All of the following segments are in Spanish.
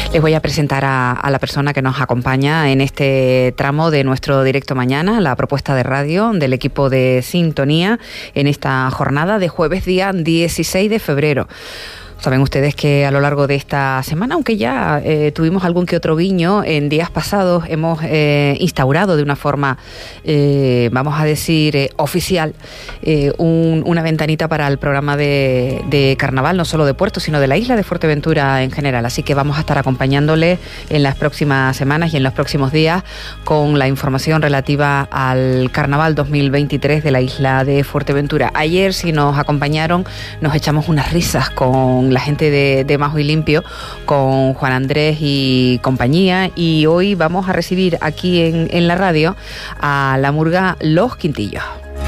Les voy a presentar a la persona que nos acompaña en este tramo de nuestro directo mañana, la propuesta de radio del equipo de Sintonía en esta jornada de jueves día 16 de febrero. Saben ustedes que a lo largo de esta semana, aunque ya tuvimos algún que otro guiño en días pasados, hemos instaurado de una forma, vamos a decir, oficial, una ventanita para el programa de carnaval, no solo de Puerto, sino de la isla de Fuerteventura en general. Así que vamos a estar acompañándoles en las próximas semanas y en los próximos días con la información relativa al carnaval 2023 de la isla de Fuerteventura. Ayer, si nos acompañaron, nos echamos unas risas con la gente de Majo y Limpio, con Juan Andrés y compañía, y hoy vamos a recibir aquí en la radio a la murga Los Quintillos.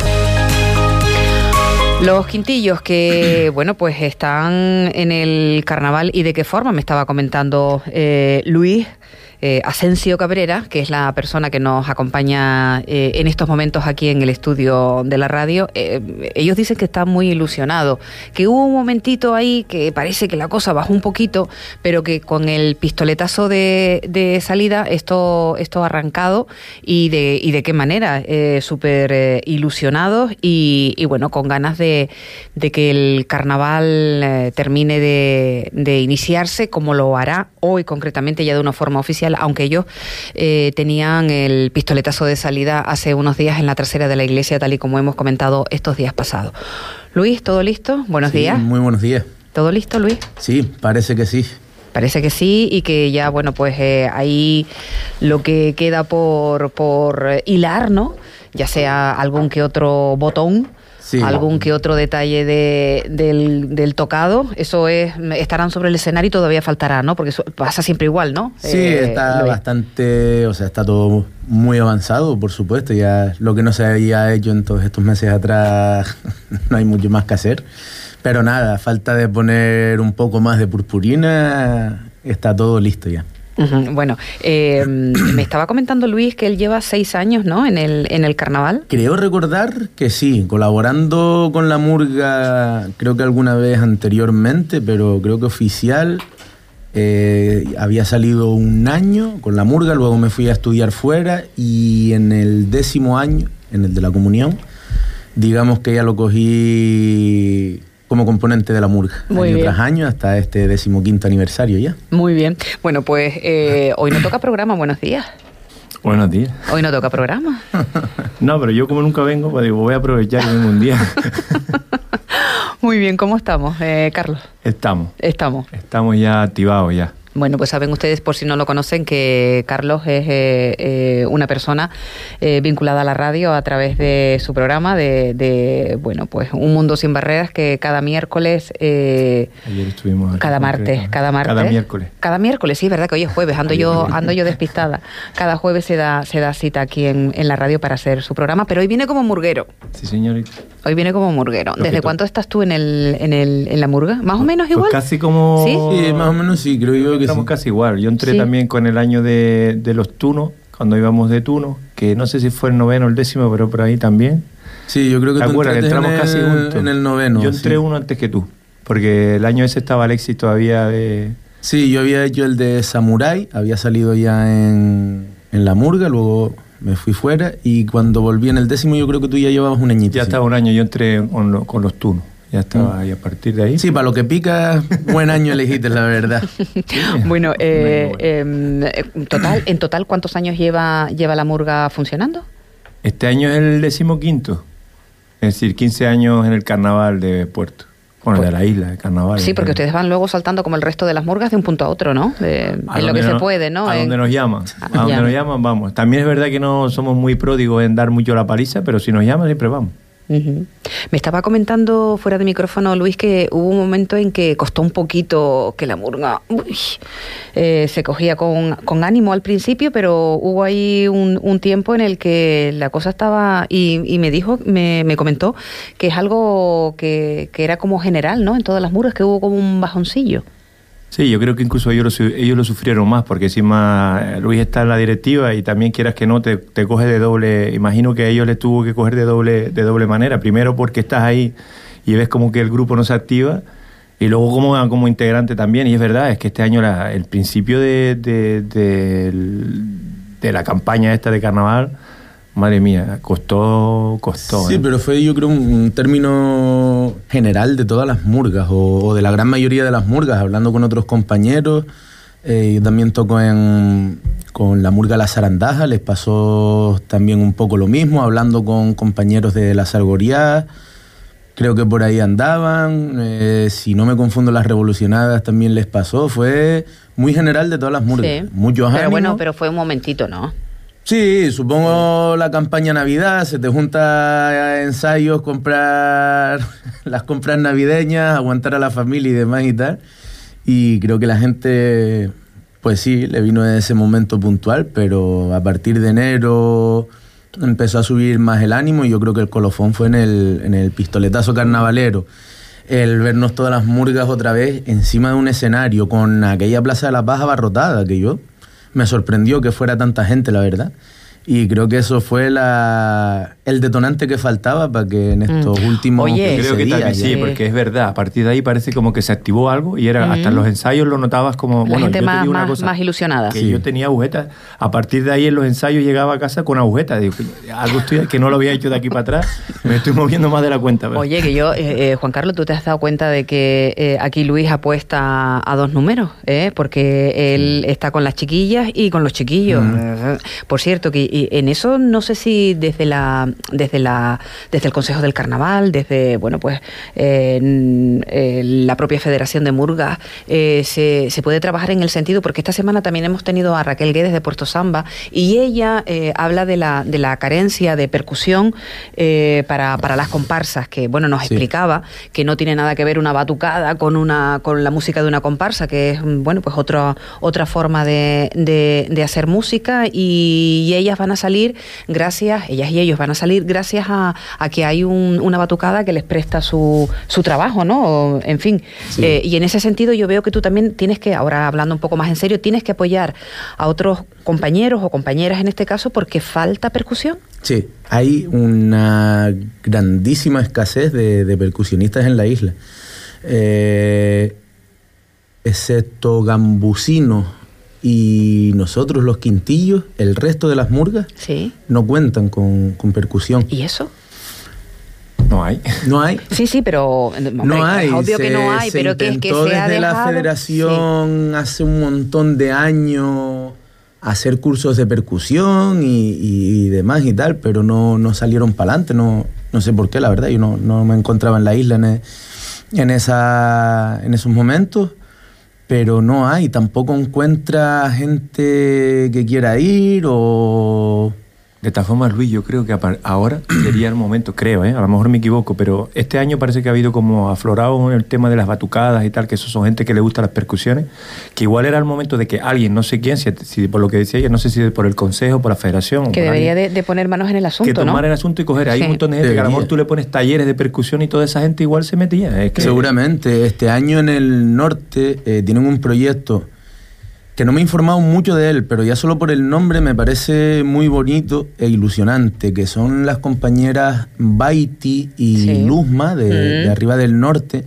Los Quintillos que, bueno, pues están en el carnaval. ¿Y de qué forma? Me estaba comentando Luis Asensio Cabrera, que es la persona que nos acompaña en estos momentos aquí en el estudio de la radio. Ellos dicen que están muy ilusionados, que hubo un momentito ahí que parece que la cosa bajó un poquito, pero que con el pistoletazo de salida esto ha arrancado, y de qué manera, súper ilusionados y bueno, con ganas de que el carnaval termine de iniciarse, como lo hará hoy concretamente ya de una forma oficial, aunque ellos tenían el pistoletazo de salida hace unos días en la trasera de la iglesia, tal y como hemos comentado estos días pasados. Luis, ¿todo listo? Buenos días. Muy buenos días. ¿Todo listo, Luis? Sí, parece que sí. Parece que sí, y que ya, bueno, pues ahí lo que queda por hilar, ¿no? Ya sea algún que otro botón, sí, algún que otro detalle del tocado, eso estarán sobre el escenario y todavía faltará, ¿no? Porque eso pasa siempre igual, ¿no? Sí, está bastante, o sea, está todo muy avanzado, por supuesto. Ya lo que no se había hecho en todos estos meses atrás, no hay mucho más que hacer. Pero nada, falta de poner un poco más de purpurina, está todo listo ya. Bueno, me estaba comentando Luis que él lleva 6 años, ¿no?, en el carnaval. Creo recordar que sí, colaborando con la murga, creo que alguna vez anteriormente, pero creo que oficial, había salido un año con la murga, luego me fui a estudiar fuera, y en el 10º año, en el de la comunión, digamos que ya lo cogí como componente de la murga, año tras año, hasta este 15º aniversario ya. Muy bien. Bueno, pues hoy no toca programa. Buenos días. Buenos días. Hoy no toca programa. No, pero yo como nunca vengo, pues digo, voy a aprovechar y vengo un día. Muy bien, ¿cómo estamos, Carlos? Estamos ya activados ya. Bueno, pues saben ustedes, por si no lo conocen, que Carlos es una persona vinculada a la radio a través de su programa de bueno, pues Un Mundo Sin Barreras, que cada miércoles... Ayer estuvimos aquí. Cada martes. Cada miércoles. Cada miércoles, sí, verdad que hoy es jueves, ando yo despistada. Cada jueves se da cita aquí en la radio para hacer su programa, pero hoy viene como murguero. Sí, señorita. Hoy viene como murguero. ¿Desde cuánto estás tú en la murga? ¿Más o menos igual? Pues casi como... Sí, más o menos sí, creo yo que estamos sí. Casi igual. Yo entré también con el año de los tunos, cuando íbamos de tuno, que no sé si fue el 9º o el 10º, pero por ahí también. Sí, yo creo que tú entramos casi juntos. En el 9º. Yo entré uno antes que tú, porque el año ese estaba Alexis todavía de... Sí, yo había hecho el de Samurai, había salido ya en la murga, luego me fui fuera, y cuando volví en el 10º yo creo que tú ya llevabas un añito. Ya estaba un año, yo entré con los tunos. Ya estaba ahí a partir de ahí. Sí, para lo que pica, buen año elegiste, la verdad. Bueno, en total, ¿cuántos años lleva la murga funcionando? Este año es el 15º. Es decir, 15 años en el carnaval de Puerto. Bueno, de la isla, de carnaval. Sí, porque ustedes van luego saltando como el resto de las murgas de un punto a otro, ¿no? En lo que se puede, ¿no? A donde nos llaman. A donde nos llaman, vamos. También es verdad que no somos muy pródigos en dar mucho la paliza, pero si nos llaman, siempre vamos. Uh-huh. Me estaba comentando fuera de micrófono, Luis, que hubo un momento en que costó un poquito que la murga se cogía con ánimo al principio, pero hubo ahí un tiempo en el que la cosa estaba, y me comentó que es algo que era como general, ¿no? En todas las murgas, que hubo como un bajoncillo. Sí, yo creo que incluso ellos lo sufrieron más, porque encima Luis está en la directiva y también, quieras que no, te coge de doble. Imagino que a ellos les tuvo que coger de doble manera. Primero porque estás ahí y ves como que el grupo no se activa, Y luego como integrante también, y es verdad, es que este año el principio de la campaña esta de carnaval, madre mía, costó. Sí, pero fue yo creo un término general de todas las murgas, o de la gran mayoría de las murgas, hablando con otros compañeros. Yo también toco con la murga La Zarandaja, les pasó también un poco lo mismo, hablando con compañeros de la Sargoría. Creo que por ahí andaban, si no me confundo, las Revolucionadas también les pasó. Fue muy general de todas las murgas. Sí. Muchos ánimos. Pero bueno, pero fue un momentito, ¿no? Sí, supongo la campaña Navidad, se te junta ensayos, comprar las compras navideñas, aguantar a la familia y demás y tal. Y creo que la gente, pues sí, le vino ese momento puntual, pero a partir de enero empezó a subir más el ánimo, y yo creo que el colofón fue en el pistoletazo carnavalero. El vernos todas las murgas otra vez encima de un escenario con aquella Plaza de la Paz abarrotada, que yo me sorprendió que fuera tanta gente, la verdad. Y creo que eso fue el detonante que faltaba para que en estos últimos 15 creo que días... También, sí, porque es verdad, a partir de ahí parece como que se activó algo, y era hasta en los ensayos lo notabas como... La gente más ilusionada. Que yo tenía agujetas, a partir de ahí en los ensayos llegaba a casa con agujetas, digo, algo que no lo había hecho de aquí para atrás, me estoy moviendo más de la cuenta. Pero. Oye, que yo, Juan Carlos, ¿tú te has dado cuenta de que aquí Luis apuesta a 2 números? Porque él está con las chiquillas y con los chiquillos. Por cierto, que y en eso no sé si desde el Consejo del Carnaval, desde la propia Federación de Murgas, se puede trabajar en el sentido, porque esta semana también hemos tenido a Raquel Guedes de Puerto Samba, y ella habla de la carencia de percusión para las comparsas, que nos explicaba que no tiene nada que ver una batucada con la música de una comparsa, que es otra forma de hacer música, y ellas van a salir ellas y ellos van a salir gracias a que hay una batucada que les presta su trabajo, ¿no? En fin, sí. Y en ese sentido yo veo que tú también tienes que, ahora hablando un poco más en serio, tienes que apoyar a otros compañeros o compañeras en este caso, porque falta percusión. Sí, hay una grandísima escasez de percusionistas en la isla. Excepto gambusinos y nosotros los quintillos, el resto de las murgas no cuentan con percusión. ¿Y eso? No hay. ¿No hay? Sí, pero no hay. Es obvio que no hay, pero que es que se ha dejado. La federación hace un montón de años hacer cursos de percusión y demás y tal, pero no salieron para adelante, no sé por qué, la verdad. Yo no me encontraba en la isla en esos momentos. Pero no hay, tampoco encuentra gente que quiera ir o... De todas formas, Luis, yo creo que ahora sería el momento, creo, a lo mejor me equivoco, pero este año parece que ha habido como aflorado el tema de las batucadas y tal, que esos son gente que le gusta las percusiones, que igual era el momento de que alguien, no sé quién, si por lo que decía ella, no sé si por el consejo, por la federación... Que debería de poner manos en el asunto, ¿no? Que tomar el asunto y coger. Hay un montón de gente que a lo mejor tú le pones talleres de percusión y toda esa gente igual se metía. Es que... Seguramente. Este año en el norte tienen un proyecto que no me he informado mucho de él, pero ya solo por el nombre me parece muy bonito e ilusionante, que son las compañeras Baiti y Luzma de arriba del norte.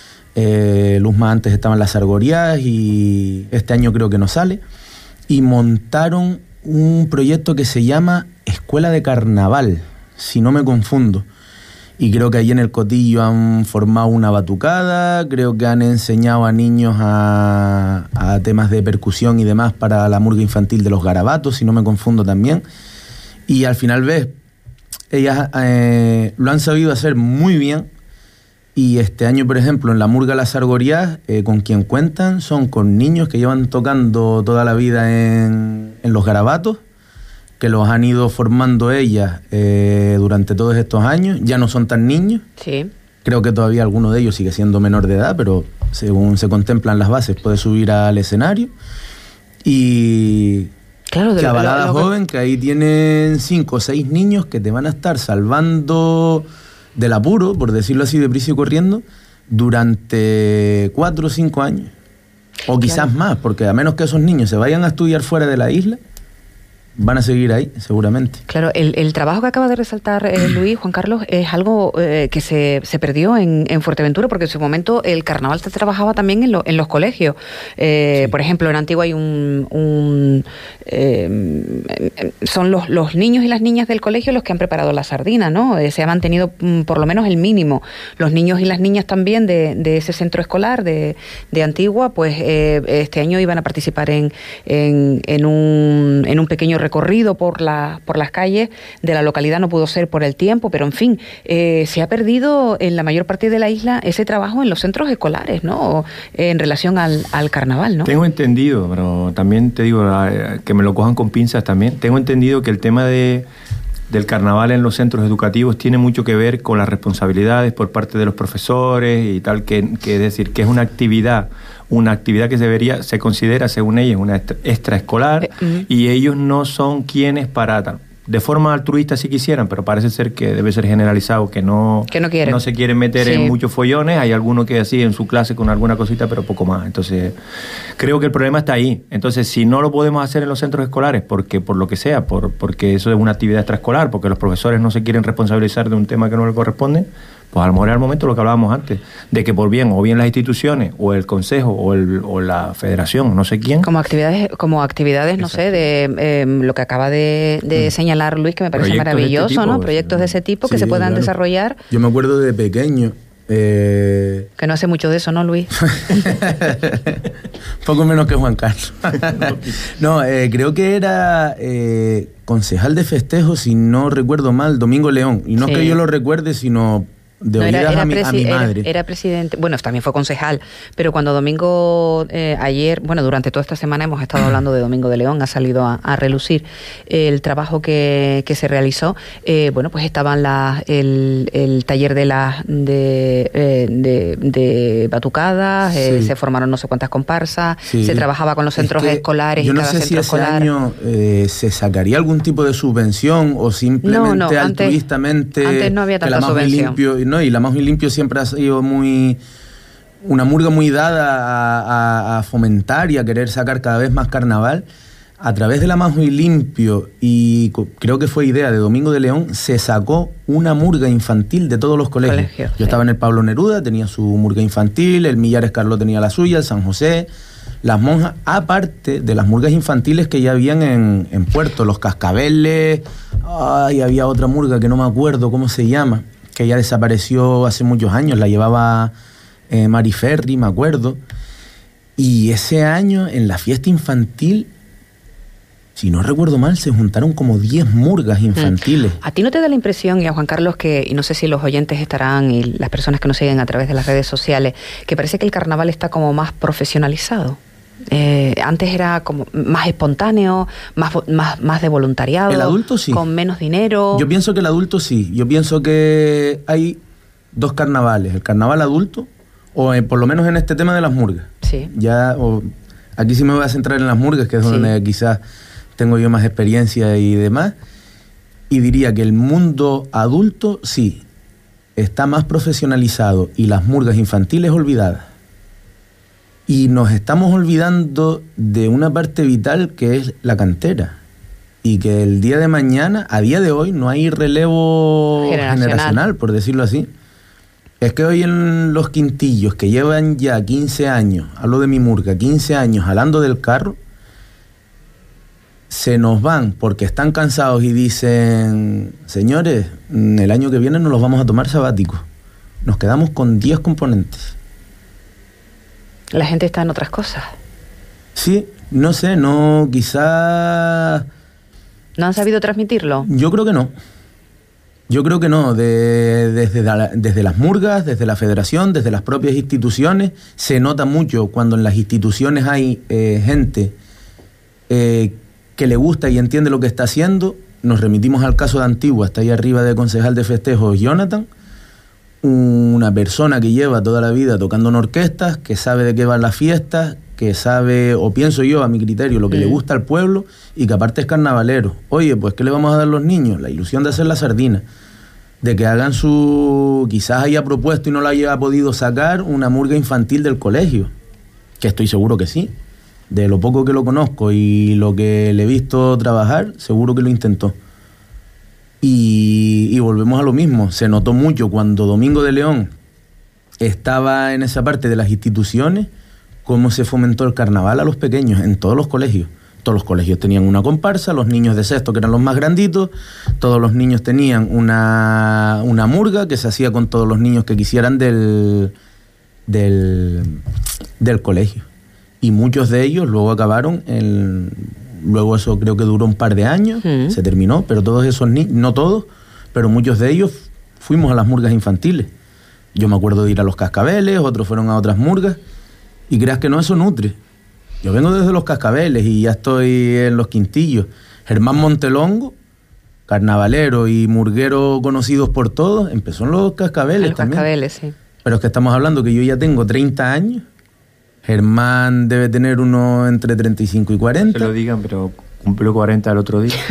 Luzma antes estaba en las Sargorías y este año creo que no sale, y montaron un proyecto que se llama Escuela de Carnaval, si no me confundo. Y creo que allí en el Cotillo han formado una batucada, creo que han enseñado a niños a temas de percusión y demás para la murga infantil de los garabatos, si no me confundo también. Y al final ves, ellas lo han sabido hacer muy bien. Y este año, por ejemplo, en la murga Las Sargorías, con quien cuentan son con niños que llevan tocando toda la vida en los garabatos, que los han ido formando ellas durante todos estos años. Ya no son tan niños. Sí. Creo que todavía alguno de ellos sigue siendo menor de edad, pero según se contemplan las bases puede subir al escenario. Y claro, chavalada joven, que ahí tienen 5 o 6 niños que te van a estar salvando del apuro, por decirlo así, deprisa y corriendo, durante 4 o 5 años. O quizás más, porque a menos que esos niños se vayan a estudiar fuera de la isla, van a seguir ahí, seguramente. Claro, el trabajo que acaba de resaltar Luis, Juan Carlos, es algo que se perdió en Fuerteventura, porque en su momento el carnaval se trabajaba también en los colegios. Sí. Por ejemplo, en Antigua hay son los niños y las niñas del colegio los que han preparado la sardina, ¿no? Se ha mantenido por lo menos el mínimo. Los niños y las niñas también de ese centro escolar de Antigua, pues este año iban a participar en un pequeño recorrido por las calles de la localidad. No pudo ser por el tiempo, pero en fin, se ha perdido en la mayor parte de la isla ese trabajo en los centros escolares, ¿no? En relación al carnaval, ¿no? Tengo entendido, pero también te digo que me lo cojan con pinzas también. Tengo entendido que el tema del carnaval en los centros educativos tiene mucho que ver con las responsabilidades por parte de los profesores y tal, que es decir, que es una actividad que se considera, según ellos, una extraescolar, y ellos no son quienes para tal. De forma altruista si quisieran, pero parece ser que debe ser generalizado, que no se quieren meter en muchos follones. Hay algunos que así en su clase con alguna cosita, pero poco más. Entonces, creo que el problema está ahí. Entonces, si no lo podemos hacer en los centros escolares, porque por lo que sea, porque eso es una actividad extraescolar, porque los profesores no se quieren responsabilizar de un tema que no les corresponde, pues a lo mejor era el momento, lo que hablábamos antes, de que por bien, o bien las instituciones, o el consejo, o la federación, no sé quién. Como actividades, no sé, de lo que acaba de señalar Luis, que me parece maravilloso, ¿no? Proyectos de ese tipo que se puedan desarrollar. Yo me acuerdo de pequeño. Que no hace mucho de eso, ¿no, Luis? Poco menos que Juan Carlos. No, creo que era concejal de festejo, si no recuerdo mal, Domingo León. Y no es que yo lo recuerde, sino de oídas a mi madre. Era presidente, bueno, también fue concejal, pero cuando Domingo, ayer, bueno, durante toda esta semana hemos estado hablando de Domingo de León, ha salido a relucir el trabajo que se realizó. Bueno, pues estaban el taller de batucadas, se formaron no sé cuántas comparsas, se trabajaba con los centros escolares, yo y no cada sé centro si escolar. ese año se sacaría algún tipo de subvención o simplemente altruistamente. Antes no había tanta subvención. Y la Más Muy Limpio siempre ha sido una murga muy dada a fomentar y a querer sacar cada vez más carnaval. A través de la Más Muy Limpio, y creo que fue idea de Domingo de León, se sacó una murga infantil de todos los colegios. Yo estaba en el Pablo Neruda, tenía su murga infantil, el Millares Carlos tenía la suya, el San José, las monjas, aparte de las murgas infantiles que ya habían en Puerto, los Cascabeles, había otra murga que no me acuerdo cómo se llama, que ya desapareció hace muchos años, la llevaba Mari Ferri, me acuerdo. Y ese año, en la fiesta infantil, si no recuerdo mal, se juntaron como 10 murgas infantiles. ¿A ti no te da la impresión, y a Juan Carlos, y no sé si los oyentes estarán, y las personas que nos siguen a través de las redes sociales, que parece que el carnaval está como más profesionalizado? Antes era como más espontáneo, más de voluntariado. El adulto sí. Con menos dinero. Yo pienso que el adulto sí. Yo pienso que hay dos carnavales. El carnaval adulto, o por lo menos en este tema de las murgas. Sí. Aquí sí me voy a centrar en las murgas, que es donde quizás tengo yo más experiencia y demás. Y diría que el mundo adulto sí está más profesionalizado y las murgas infantiles olvidadas. Y nos estamos olvidando de una parte vital que es la cantera. Y que el día de mañana, a día de hoy, no hay relevo generacional, por decirlo así. Es que hoy en los quintillos que llevan ya 15 años, hablo de mi murga, 15 años jalando del carro, se nos van porque están cansados y dicen, señores, el año que viene nos los vamos a tomar sabáticos. Nos quedamos con 10 componentes. La gente está en otras cosas. Sí, no sé, quizás... ¿No han sabido transmitirlo? Yo creo que no. Desde las murgas, desde la federación, desde las propias instituciones, se nota mucho cuando en las instituciones hay gente que le gusta y entiende lo que está haciendo. Nos remitimos al caso de Antigua, está ahí arriba de concejal de festejos Jonathan, una persona que lleva toda la vida tocando en orquestas, que sabe de qué van las fiestas, que sabe, o pienso yo a mi criterio, lo que le gusta al pueblo, y que aparte es carnavalero. Oye, pues ¿qué le vamos a dar a los niños? La ilusión de hacer la sardina, de que hagan quizás haya propuesto y no la haya podido sacar, una murga infantil del colegio, que estoy seguro que sí. de lo poco que lo conozco y lo que le he visto trabajar, seguro que lo intentó. Y volvemos a lo mismo. Se notó mucho cuando Domingo de León estaba en esa parte de las instituciones, cómo se fomentó el carnaval a los pequeños en todos los colegios. Todos los colegios tenían una comparsa, los niños de sexto, que eran los más granditos, todos los niños tenían una murga que se hacía con todos los niños que quisieran del colegio. Y muchos de ellos luego acabaron luego eso creo que duró un par de años, se terminó, pero todos esos niños, no todos, pero muchos de ellos fuimos a las murgas infantiles. Yo me acuerdo de ir a los Cascabeles, otros fueron a otras murgas, y creas que no, eso nutre. Yo vengo desde los Cascabeles y ya estoy en los Quintillos. Germán Montelongo, carnavalero y murguero conocidos por todos, empezó en los Cascabeles los también. Cascabeles, sí. Pero es que estamos hablando que yo ya tengo 30 años, Germán debe tener uno entre 35 y 40. Se lo digan, pero cumplió 40 el otro día.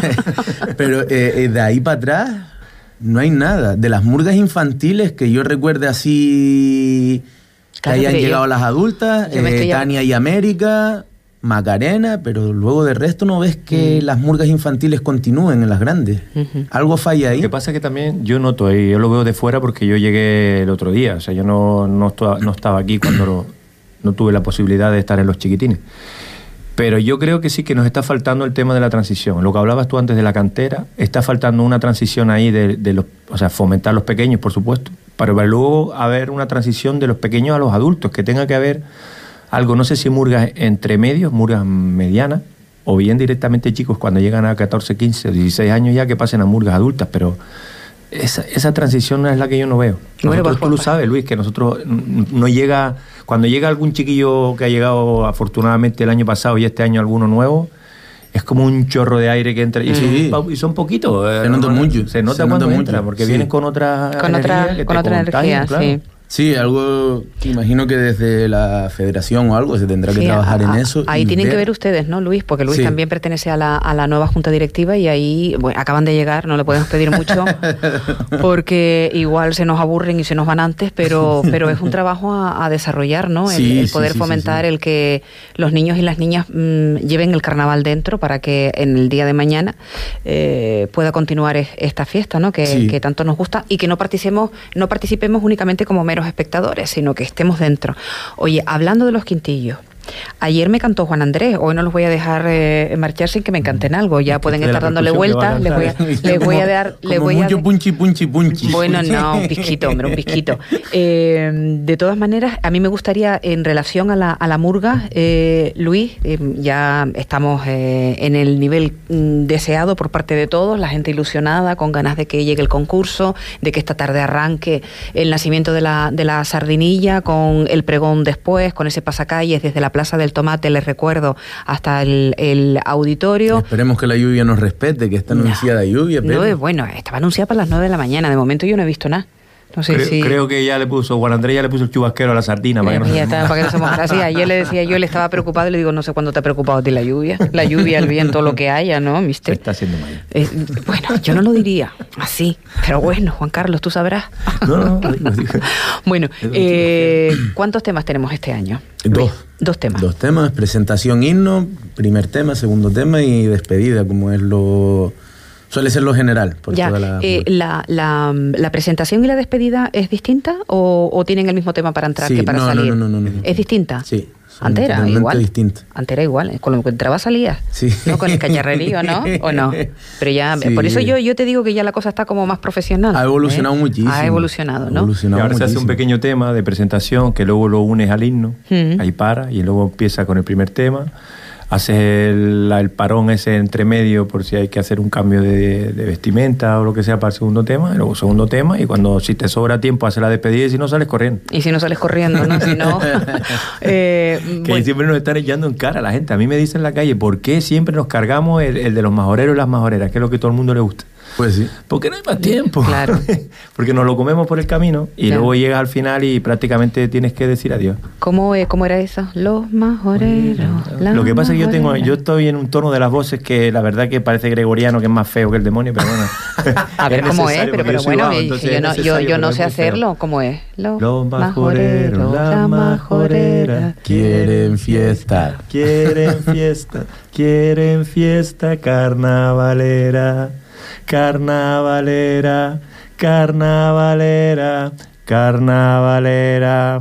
Pero de ahí para atrás no hay nada. De las murgas infantiles que yo recuerde así, claro, que hayan llegado las adultas, Tania y América, Macarena, pero luego de resto no ves que las murgas infantiles continúen en las grandes. Algo falla ahí. Lo que pasa es que también yo noto, y yo lo veo de fuera porque yo llegué el otro día, o sea, yo no estaba aquí cuando no tuve la posibilidad de estar en los chiquitines. Pero yo creo que sí que nos está faltando el tema de la transición. Lo que hablabas tú antes de la cantera, está faltando una transición ahí o sea, fomentar los pequeños, por supuesto, para luego haber una transición de los pequeños a los adultos, que tenga que haber algo, no sé si murgas entre medios, murgas medianas, o bien directamente chicos cuando llegan a 14, 15 o 16 años ya que pasen a murgas adultas, pero esa transición no es la que yo no veo. Nosotros, tú lo sabes, Luis, que nosotros no llega... Cuando llega algún chiquillo que ha llegado afortunadamente el año pasado y este año alguno nuevo, es como un chorro de aire que entra y son poquitos. Se nota mucho. Se nota cuando entra, porque vienen con otra energía, claro. Sí. Sí, algo que imagino que desde la federación o algo se tendrá que trabajar en eso. Ahí tienen que ver ustedes, ¿no, Luis? Porque Luis también pertenece a la nueva Junta Directiva y ahí acaban de llegar, no le podemos pedir mucho porque igual se nos aburren y se nos van antes, pero es un trabajo a desarrollar, ¿no? El poder fomentar el que los niños y las niñas lleven el carnaval dentro para que en el día de mañana pueda continuar esta fiesta, ¿no? Que tanto nos gusta y que no participemos únicamente como meros espectadores, sino que estemos dentro. Oye, hablando de los Quintillos, ayer me cantó Juan Andrés, hoy no los voy a dejar marchar sin que me canten algo, ya pueden estar dándole vueltas, les voy a dar... mucho punchi. Bueno, no, un pizquito, hombre, un pizquito. De todas maneras, a mí me gustaría, en relación a la murga, Luis, ya estamos en el nivel deseado por parte de todos, la gente ilusionada, con ganas de que llegue el concurso, de que esta tarde arranque el nacimiento de la sardinilla, con el pregón después, con ese pasacalles desde la Plaza del Tomate, les recuerdo, hasta el auditorio. Esperemos que la lluvia nos respete, que está anunciada lluvia. Pero... No, bueno, estaba anunciada para las 9 de la mañana. De momento yo no he visto nada. No sé creo que ya le puso, Juan Andrés ya le puso el chubasquero a la sardina. Para que no se mojara. Sí, ayer le decía yo, él estaba preocupado y le digo, no sé cuándo te ha preocupado a ti la lluvia, el viento, lo que haya, ¿no? ¿Viste? Se está haciendo mal. Bueno, yo no lo diría así, pero bueno, Juan Carlos, tú sabrás. No. Bueno, ¿cuántos temas tenemos este año? Dos temas. Dos temas, presentación, himno, primer tema, segundo tema y despedida, como es suele ser lo general. Por ya, toda la presentación y la despedida es distinta o tienen el mismo tema para entrar que para salir? No. ¿Es distinta? Sí. Antera igual. Distinta. Antera igual. Con lo que entraba salía. Sí. ¿No? Con el cacharrerío, ¿no? ¿O no? Pero ya, por eso yo te digo que ya la cosa está como más profesional. Ha evolucionado muchísimo. Ha evolucionado, ¿no? Y ahora se hace un pequeño tema de presentación que luego lo unes al himno. Ahí para y luego empieza con el primer tema. Haces el parón ese entre medio por si hay que hacer un cambio de vestimenta o lo que sea para el segundo tema, y luego segundo tema, y si te sobra tiempo haces la despedida y si no sales corriendo. Y si no sales corriendo, ¿no? Si no... que siempre nos están echando en cara a la gente. A mí me dicen en la calle, ¿por qué siempre nos cargamos el de los majoreros y las majoreras? Que es lo que a todo el mundo le gusta. Pues sí. Porque no hay más tiempo. Claro. Porque nos lo comemos por el camino y Claro. luego llegas al final y prácticamente tienes que decir adiós. ¿Cómo era eso? Los majoreros. Lo que pasa es que yo estoy en un tono de las voces que la verdad que parece gregoriano, que es más feo que el demonio, pero bueno. A ver cómo es, pero bueno, yo no sé hacerlo. ¿Cómo es? Los majoreros, la majorera, Quieren fiesta. quieren fiesta carnavalera, carnavalera, carnavalera, carnavalera.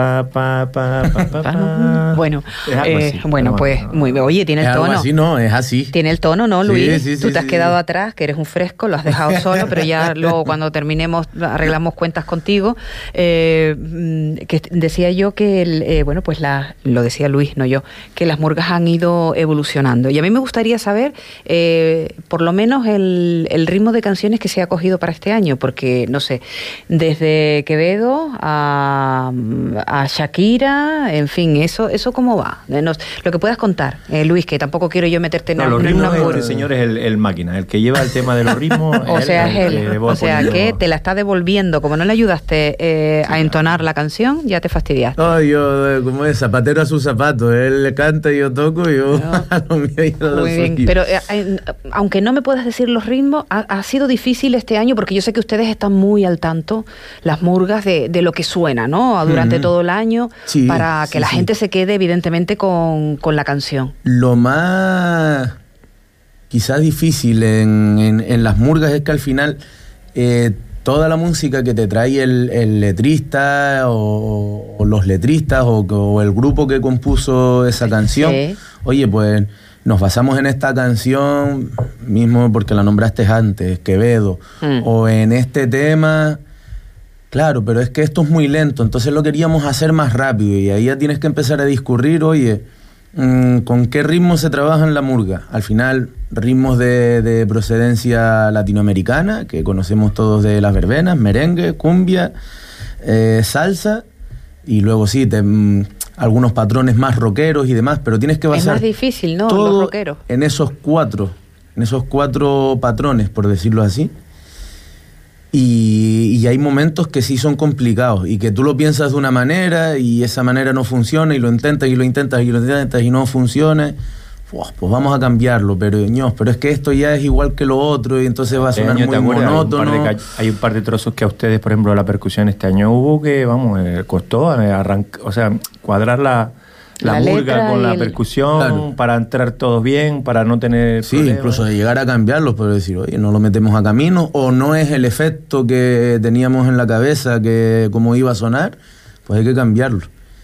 Bueno, Es algo así, bueno, pues muy bien. Oye, tiene el Es algo tono. así, no, es así. Tiene el tono, ¿no, Luis? Sí, Tú te has sí. quedado atrás, que eres un fresco, lo has dejado solo, pero ya luego cuando terminemos arreglamos cuentas contigo. Que decía yo que, bueno, pues lo decía Luis, no yo, que las murgas han ido evolucionando. Y a mí me gustaría saber, por lo menos, el ritmo de canciones que se ha cogido para este año, porque, no sé, desde Quevedo a Shakira, en fin, eso cómo va. Lo que puedas contar, Luis, que tampoco quiero yo meterte en No, los una ritmos de murga. este señor es el máquina, el que lleva el tema de los ritmos. O sea, es es él. que va O sea, poniendo- que te la está devolviendo. Como no le ayudaste a entonar la canción, ya te fastidiaste. No, yo, como es, zapatero a sus zapatos. Él le canta y yo toco, y yo a lo mío y a lo Muy bien. suyo. Pero aunque no me puedas decir los ritmos, ha sido difícil este año porque yo sé que ustedes están muy al tanto, las murgas, de lo que suena, ¿no? Durante todo el año, Sí, para que sí, la sí. gente se quede evidentemente con la canción. Lo más quizás difícil en las murgas es que al final toda la música que te trae el letrista o los letristas o el grupo que compuso esa canción, Sí. oye, pues nos basamos en esta canción mismo porque la nombraste antes, Quevedo, o en este tema. Claro, pero es que esto es muy lento, entonces lo queríamos hacer más rápido y ahí ya tienes que empezar a discurrir, oye, ¿con qué ritmo se trabaja en la murga? Al final, ritmos de procedencia latinoamericana, que conocemos todos de las verbenas, merengue, cumbia, salsa, y luego sí, algunos patrones más rockeros y demás, pero tienes que Es basar más difícil, ¿no? todo Los rockeros. en esos cuatro patrones, por decirlo así. Y hay momentos que sí son complicados y que tú lo piensas de una manera y esa manera no funciona y lo intentas y lo intentas y lo intentas y no funciona. Pues vamos a cambiarlo, pero es que esto ya es igual que lo otro y entonces va a Este sonar año, muy ¿te acuerdas? monótono. Hay un par de trozos que a ustedes, por ejemplo, la percusión este año hubo que, costó cuadrar la La murga letra con y la el- percusión, Claro. para entrar todos bien, para no tener Sí, problemas. incluso de llegar a cambiarlos, pero decir, oye, no lo metemos a camino, o no es el efecto que teníamos en la cabeza, que cómo iba a sonar, pues hay que cambiarlo.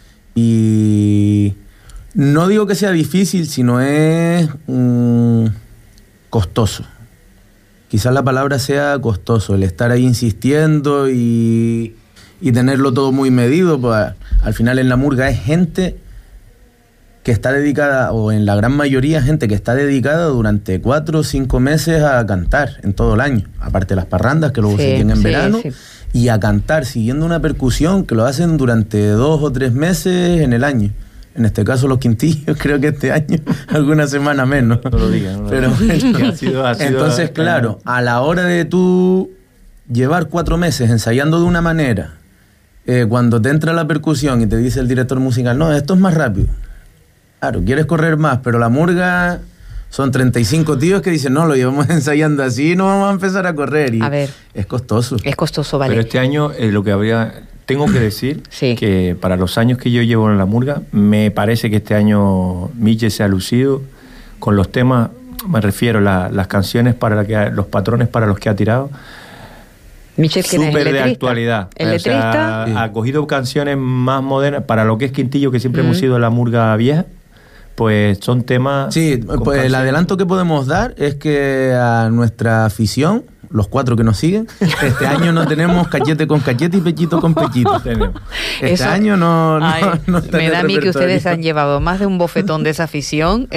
Y no digo que sea difícil, sino es costoso. Quizás la palabra sea costoso, el estar ahí insistiendo y tenerlo todo muy medido, pues al final en la murga es gente que está dedicada, o en la gran mayoría gente que está dedicada durante 4 o 5 meses a cantar en todo el año, aparte de las parrandas que luego Sí, se tienen en sí, verano, sí. y a cantar siguiendo una percusión que lo hacen durante 2 o 3 meses en el año. En este caso los Quintillos, creo que este año alguna semana menos. No lo digas, no lo Pero digas. bueno, Que ha sido- entonces, claro, a la hora de tú llevar 4 meses ensayando de una manera, cuando te entra la percusión y te dice el director musical, no, esto es más rápido. Claro, quieres correr más, pero la murga son 35 tíos que dicen, no, lo llevamos ensayando así, no vamos a empezar a correr. Y A ver. es costoso. Es costoso, vale. Pero este año lo que tengo que decir Sí. que para los años que yo llevo en la murga, me parece que este año Miche se ha lucido con los temas, me refiero a las canciones los patrones para los que ha tirado. Michel, ¿quién es? Súper ¿El de letrista? actualidad. ¿El O letrista? sea, Sí. ha cogido canciones más modernas para lo que es Quintillo, que siempre hemos sido la murga vieja, pues son temas... Sí, con pues el canciones. adelanto que podemos dar es que a nuestra afición, los 4 que nos siguen, este año no tenemos cachete con cachete y pechito con pechito. Tenemos. Este Eso- año no Ay, está me en da a el mí que ustedes repertorio. han llevado más de un bofetón de esa afición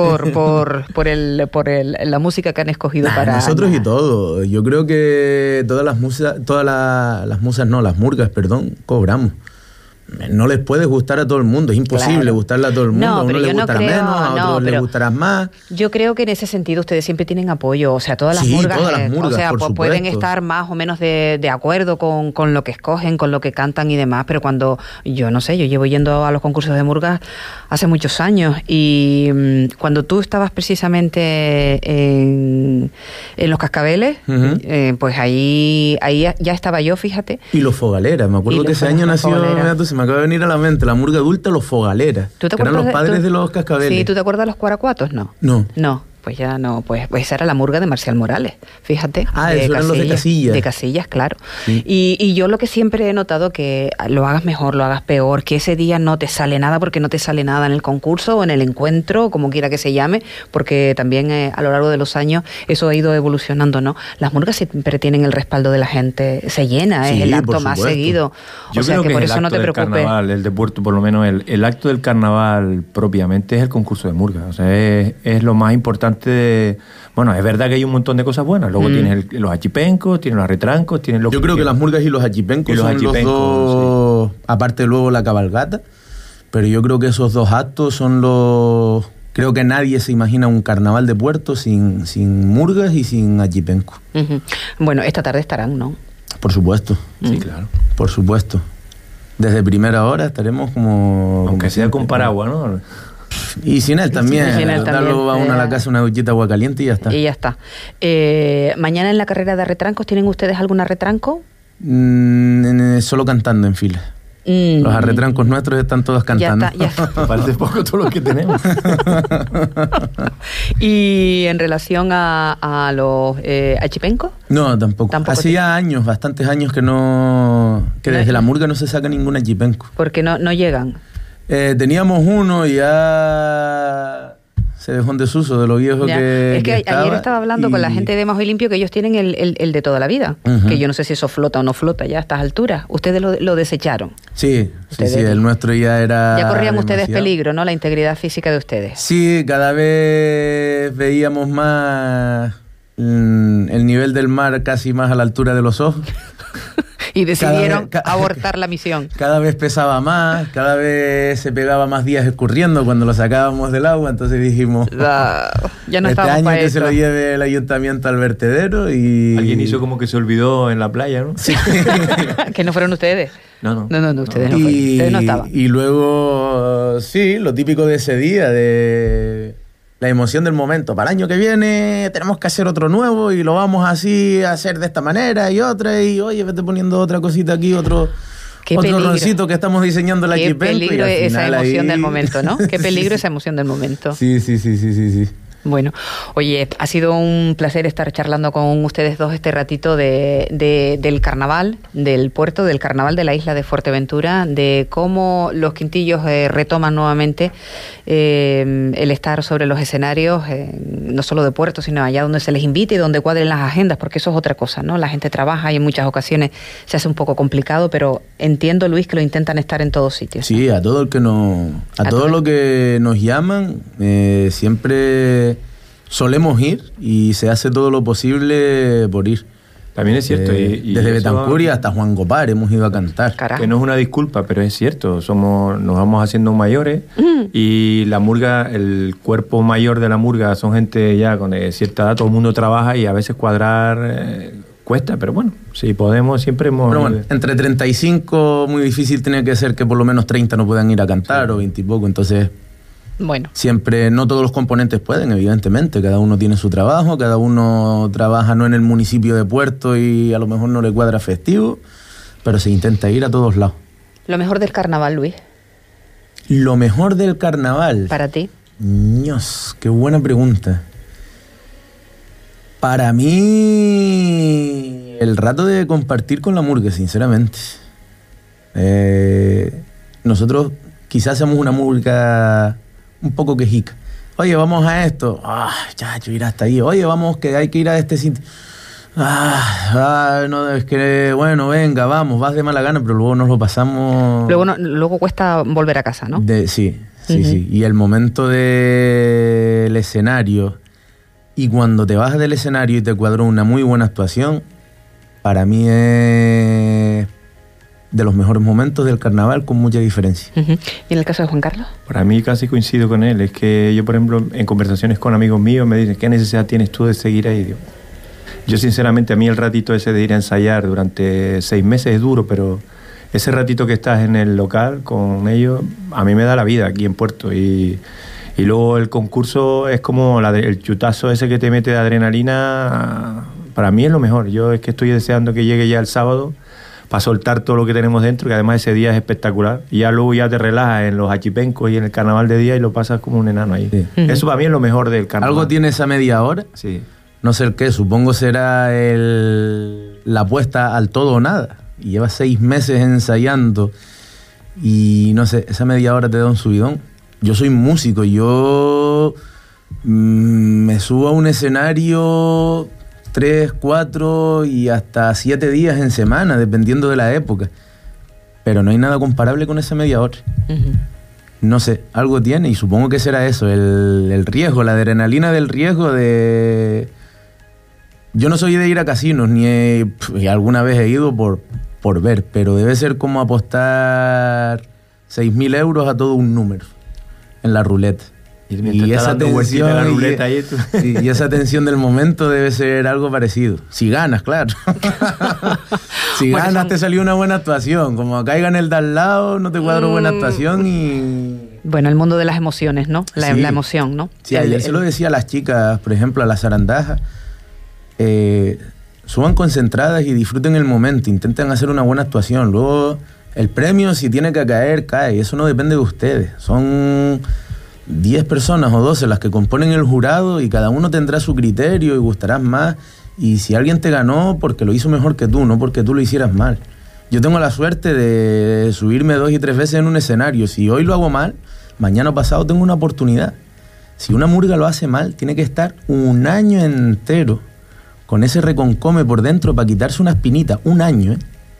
por la música que han escogido Nah, para nosotros y todo. Yo creo que todas las murgas, perdón, cobramos. no les puede gustar a todo el mundo, es imposible gustarle a todo el mundo, a uno le gustará menos, a otros le gustarás más. Yo creo que en ese sentido ustedes siempre tienen apoyo, o sea, todas las murgas, o sea, pueden estar más o menos de acuerdo con lo que escogen, con lo que cantan y demás, pero cuando, yo no sé, yo llevo yendo a los concursos de murgas hace muchos años y cuando tú estabas precisamente en los Cascabeles, pues ahí ya estaba yo, fíjate. Y los Fogaleras, me acuerdo que ese año nació, se me acaba de venir a la mente, la murga adulta, los Fogaleras, que eran los padres de los Cascabeles. Sí, ¿tú te acuerdas de los Cuaracuatos? No. No. Pues ya no, pues esa era la murga de Marcial Morales, fíjate. Eso eran los de Casillas. De Casillas, claro. Sí. Y yo lo que siempre he notado que lo hagas mejor, lo hagas peor, que ese día no te sale nada porque no te sale nada en el concurso o en el encuentro, como quiera que se llame, porque también a lo largo de los años eso ha ido evolucionando, ¿no? Las murgas siempre tienen el respaldo de la gente, se llena, es el acto más seguido. Yo creo que por eso no te preocupes. Carnaval, el de Puerto, por lo menos el acto del carnaval propiamente es el concurso de murga, o sea, es lo más importante. Bueno, es verdad que hay un montón de cosas buenas. Luego tienes los achipencos, tienes los retrancos, tienes los... Yo creo que las murgas y los achipencos son los dos, aparte luego la cabalgata, pero yo creo que esos dos actos son los... Creo que nadie se imagina un carnaval de Puerto sin murgas y sin achipencos. Bueno, esta tarde estarán, ¿no? Por supuesto. Sí, claro. Por supuesto. Desde primera hora estaremos como... Aunque sea con paraguas, ¿no? Y sin él también. Darlo va uno a la casa, una duchita agua caliente y ya está. Y ya está. Mañana en la carrera de retrancos, ¿tienen ustedes alguna retranco? Solo cantando en fila. Los arretrancos nuestros están todos cantando. Ya está. Parece poco todo lo que tenemos. ¿Y en relación a los achipencos? No, tampoco. Hacía años, bastantes años que desde la murga no se saca ningún achipenco. Porque no llegan. Teníamos uno y ya se dejó en desuso de lo viejo que es que ayer estaba hablando con la gente de Majo y Limpio que ellos tienen el de toda la vida, que yo no sé si eso flota o no flota ya a estas alturas. ¿Ustedes lo desecharon? Sí, el nuestro ya era... Ya corrían ustedes peligro, ¿no? La integridad física de ustedes. Sí, cada vez veíamos más el nivel del mar casi más a la altura de los ojos. Y decidieron abortar la misión. Cada vez pesaba más, cada vez se pegaba más días escurriendo cuando lo sacábamos del agua, entonces dijimos, ya no este año que se lo lleve el ayuntamiento al vertedero y... Alguien hizo como que se olvidó en la playa, ¿no? Sí. ¿Que no fueron ustedes? No, ustedes no fueron, ustedes no estaban. Y luego, sí, lo típico de ese día, de... la emoción del momento. Para el año que viene tenemos que hacer otro nuevo y lo vamos así a hacer de esta manera y otra, y oye, vete poniendo otra cosita aquí, otro roncito que estamos diseñando la equipenco. Qué peligro esa emoción del momento, ¿no? Qué peligro esa emoción del momento. Sí. Bueno, oye, ha sido un placer estar charlando con ustedes dos este ratito del carnaval, del puerto, del carnaval de la isla de Fuerteventura, de cómo los quintillos retoman nuevamente el estar sobre los escenarios, no solo de puerto, sino allá donde se les invite y donde cuadren las agendas, porque eso es otra cosa, ¿no? La gente trabaja y en muchas ocasiones se hace un poco complicado, pero entiendo, Luis, que lo intentan estar en todos sitios, ¿no? Sí, a todo lo que nos llaman, siempre solemos ir y se hace todo lo posible por ir. También es cierto. Desde Betancur hasta Juan Gopar hemos ido a cantar. Que no es una disculpa, pero es cierto. Nos vamos haciendo mayores y la murga, el cuerpo mayor de la murga son gente ya con cierta edad. Todo el mundo trabaja y a veces cuadrar cuesta, pero bueno, si podemos, siempre hemos... Pero bueno, entre 35 muy difícil tiene que ser que por lo menos 30 no puedan ir a cantar, sí, o 20 y poco, entonces... Bueno. Siempre, no todos los componentes pueden, evidentemente. Cada uno tiene su trabajo, cada uno trabaja no en el municipio de Puerto y a lo mejor no le cuadra festivo, pero se intenta ir a todos lados. ¿Lo mejor del carnaval, Luis? Lo mejor del carnaval. ¿Para ti? Dios, qué buena pregunta. Para mí, el rato de compartir con la murga, sinceramente. Nosotros quizás hacemos una murga un poco quejica. Oye, vamos a esto. Chacho, ir hasta ahí. Oye, vamos, que hay que ir a este sitio. No, es que, bueno, venga, vamos, vas de mala gana, pero luego nos lo pasamos... Luego cuesta volver a casa, ¿no? Sí. Y el momento del escenario, y cuando te bajas del escenario y te cuadró una muy buena actuación, para mí es de los mejores momentos del carnaval, con mucha diferencia. ¿Y en el caso de Juan Carlos? Para mí casi coincido con él. Es que yo, por ejemplo, en conversaciones con amigos míos me dicen, ¿qué necesidad tienes tú de seguir ahí? Digo, yo sinceramente, a mí el ratito ese de ir a ensayar durante 6 meses es duro, pero ese ratito que estás en el local con ellos, a mí me da la vida aquí en Puerto. Y luego el concurso es como el chutazo ese que te mete de adrenalina. Para mí es lo mejor. Yo es que estoy deseando que llegue ya el sábado para soltar todo lo que tenemos dentro, que además ese día es espectacular. Y ya luego ya te relajas en los achipencos y en el carnaval de día y lo pasas como un enano ahí. Sí. Eso para mí es lo mejor del carnaval. ¿Algo tiene esa media hora? Sí. No sé el qué, supongo será la apuesta al todo o nada. Y llevas 6 meses ensayando y no sé, esa media hora te da un subidón. Yo soy músico, yo me subo a un escenario 3, 4 y hasta 7 días en semana, dependiendo de la época. Pero no hay nada comparable con esa media hora. No sé, algo tiene y supongo que será eso, el riesgo, la adrenalina del riesgo de... Yo no soy de ir a casinos, ni alguna vez he ido por ver, pero debe ser como apostar 6.000 euros a todo un número en la ruleta. Y esa tensión, la ruleta y esa tensión del momento debe ser algo parecido. Si ganas, claro. Si ganas, te salió una buena actuación. Como caiga en el de al lado, no te cuadro buena actuación y... Bueno, el mundo de las emociones, ¿no? La emoción, ¿no? Sí, ayer se lo decía a las chicas, por ejemplo, a las zarandajas. Suban concentradas y disfruten el momento. Intenten hacer una buena actuación. Luego, el premio, si tiene que caer, cae. Eso no depende de ustedes. Son 10 personas o 12 las que componen el jurado y cada uno tendrá su criterio y gustarás más. Y si alguien te ganó, porque lo hizo mejor que tú, no porque tú lo hicieras mal. Yo tengo la suerte de subirme 2 y 3 veces en un escenario. Si hoy lo hago mal, mañana o pasado tengo una oportunidad. Si una murga lo hace mal, tiene que estar un año entero con ese reconcome por dentro para quitarse una espinita. Un año,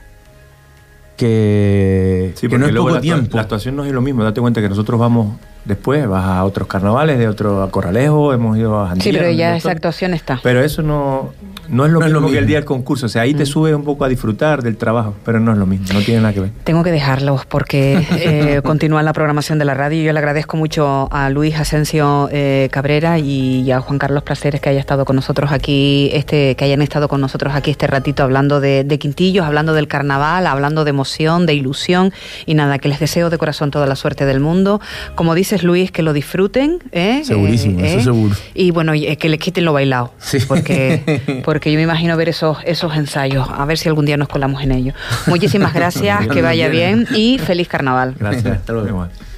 que no es poco tiempo. La actuación no es lo mismo. Date cuenta que nosotros vamos después, vas a otros carnavales, de otro a Corralejo, hemos ido a Jandía. Sí, pero ya esa actuación está. Pero eso no es lo mismo que el día del concurso. O sea, ahí te subes un poco a disfrutar del trabajo, pero no es lo mismo, no tiene nada que ver. Tengo que dejarlos porque continúa la programación de la radio. Yo le agradezco mucho a Luis Asensio Cabrera y a Juan Carlos Prazeres que haya estado con nosotros aquí, que hayan estado con nosotros aquí este ratito hablando de Quintillos, hablando del carnaval, hablando de emoción, de ilusión y nada, que les deseo de corazón toda la suerte del mundo. Como dices, Luis, que lo disfruten. Segurísimo, eso seguro. Y bueno, que les quiten lo bailado. Sí. Porque yo me imagino ver esos ensayos, a ver si algún día nos colamos en ello. Muchísimas gracias, que vaya bien y feliz carnaval. Gracias, hasta luego.